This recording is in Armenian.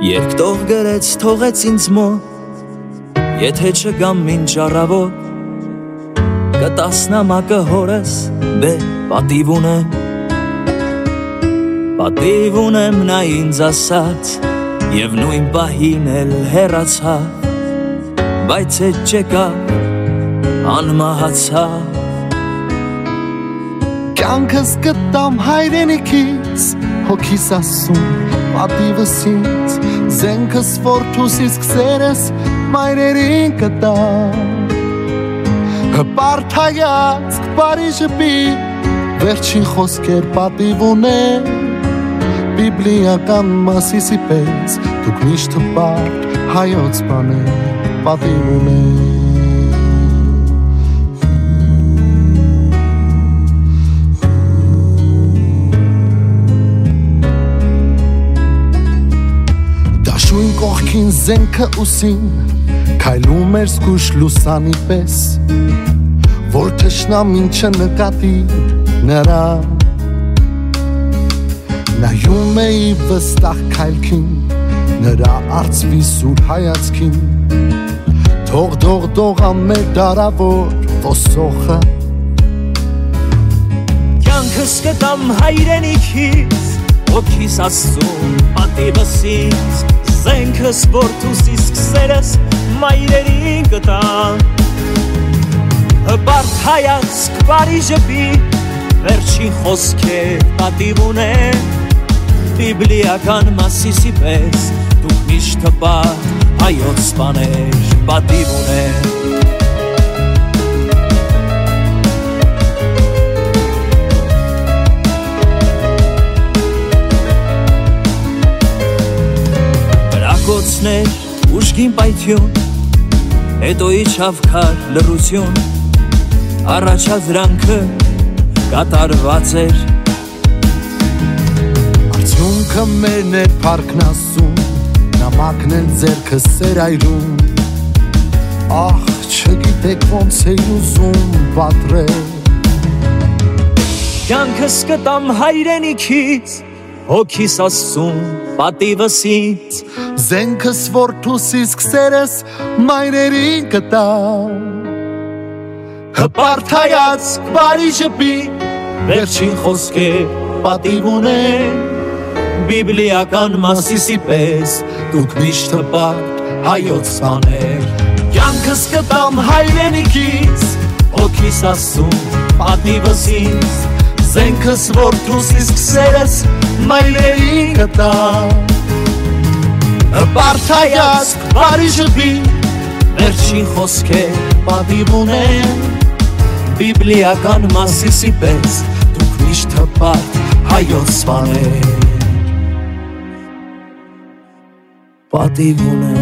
Երկտող գրեց թողեց ինձ մոտ Եթե չգամ մինչ առավոտ Կտաս նամակը հորս դե պատիվ ունեմ նա ինձ ասաց Եվ նույն պահին էլ հեռացավ Բայց հետ չեկավ անմահացավ Կյանքս գտամ հայրենիքից Հոգիս ասում պատիվս ինձ Զենքս որդուսիս քսերս մայրերին կտամ Հպարտ հայացք Փարիժի Վերջին խոսքեր պատիվ ունեն Բիբլիական մասիսի պես Դուք միշտ հպարտ հայոց բաներ պատիվ ունեն Դաշույն կողքին զենքը ուսին Քայլում էր զգուշ լուսանի պես Որ թշնամին չնկատի նրա Նայում էի վստահ քայլքին Նրա արծվի սուր հայացքին Թող դողդողա մեր դարավոր ոսոխը Կյանքս գտամ հայրենիքից Հոգիս ասում պատիվս ինձ Զենքս որդուսիս քսերս մայրերին կտամ Հպարտ հայացք Փարիժի Վերջին խոսքեր պատիվ ունեն Բիբլիական մասիսի պես Դուք միշտ հպարտ հայոց բաներ պատիվ ունեն Կրակոցներ ուժգին պայթյուն Հետո իջավ քար լռություն Առաջադրանքը կատարված էր Արդյունքը մերն էր պարքն ասում Նամակն էլ ձերքը սերայրում Ախ չգիտեք ոնց էի ուզում պատրել Կյանքս գտամ հայրենիքից Հոգիս ասում պատիվս ինձ Զենքս որդուսիս քսերս մայրերին կտամ Հպարտ հայացք Փարիժի Վերջին խոսքեր պատիվ ունեն Բիբլիական մասիսի պես Դուք միշտ հպարտ հայոց բաներ Կյանքս գտամ հայրենիքից Հոգիս ասում պատիվս ինձ Զենքս որդուսիս քսերս մայրերին կտամ Հպարտ հայացք Փարիժի Վերջին խոսքեր պատիվ ունեն Բիբլիական մասիսի պես Դուք միշտ հպարտ հայոց բաներ պատիվ ունեն